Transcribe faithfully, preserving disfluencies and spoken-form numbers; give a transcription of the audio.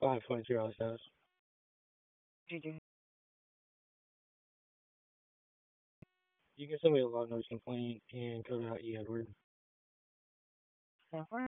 five point zero says. You can send me a loud noise complaint and code out E Edward.